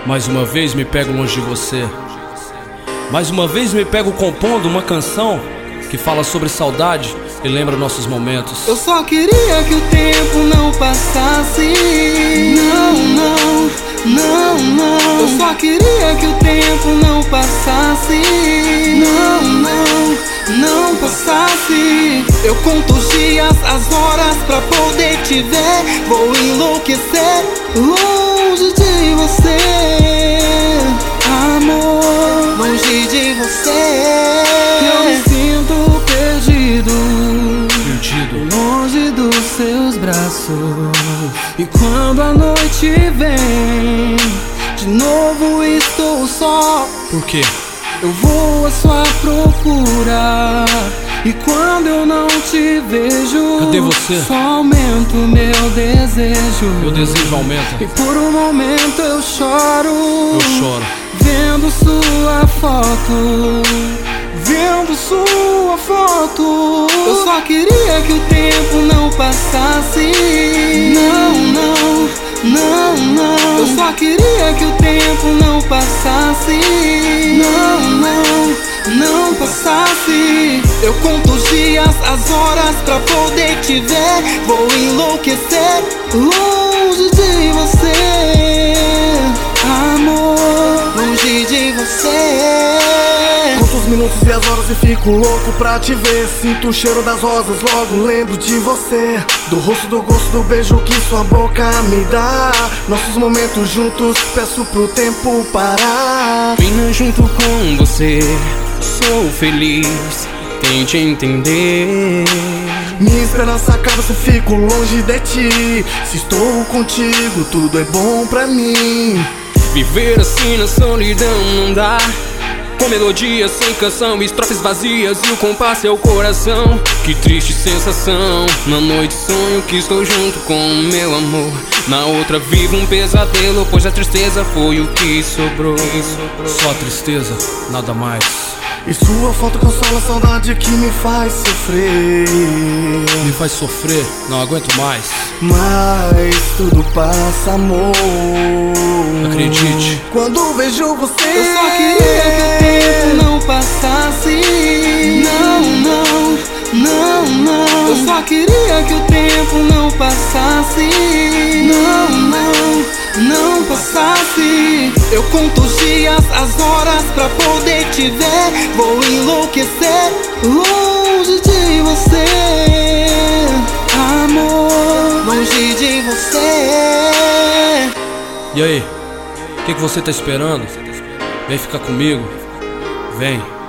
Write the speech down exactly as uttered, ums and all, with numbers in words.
Mais uma vez me pego longe de você. Mais uma vez me pego compondo uma canção que fala sobre saudade e lembra nossos momentos. Eu só queria que o tempo não passasse. Não, não, não, não. Eu só queria que o tempo não passasse. Não, não, não passasse. Eu conto os dias, as horas pra poder te ver. Vou enlouquecer longe de você, amor, longe de você. Eu me sinto perdido, Perdido, longe dos seus braços. E quando a noite vem, de novo estou só. por quê? Eu vou à sua procura, e quando eu não te vejo, Cadê você? só aumento meu desejo. Meu desejo aumenta. E por um momento eu choro, Eu choro, vendo sua foto, vendo sua foto. Eu só queria que o tempo não passasse. Não, não, não, não. Eu só queria que o tempo não passasse. Não, não, não passasse. Eu conto os dias, as horas pra poder te ver. Vou enlouquecer longe de você, amor, longe de você. Conto os minutos e as horas e fico louco pra te ver. Sinto o cheiro das rosas, logo lembro de você. Do rosto, do gosto, do beijo que sua boca me dá. Nossos momentos juntos, peço pro tempo parar. Apenas junto com você, sou feliz, tente entender. Minha esperança acaba se fico longe de ti. Se estou contigo, tudo é bom pra mim. Viver assim na solidão não dá. Com melodia sem canção, estrofes vazias e o compasso é o coração. Que triste sensação. Na noite sonho que estou junto com o meu amor. Na outra vivo um pesadelo, pois a tristeza foi o que sobrou. só tristeza, nada mais. E sua foto consola a saudade que me faz sofrer. Me faz sofrer, não aguento mais. Mas tudo passa, amor. Acredite, quando vejo você. Eu só queria que o tempo não passasse. Não, não, não, não. Eu só queria que o tempo não passasse. Não, não, não passasse. Eu conto os dias, as horas pra poder te ver. Vou enlouquecer longe de você, amor, longe de você. e aí? O que, que você tá esperando? Vem ficar comigo, vem.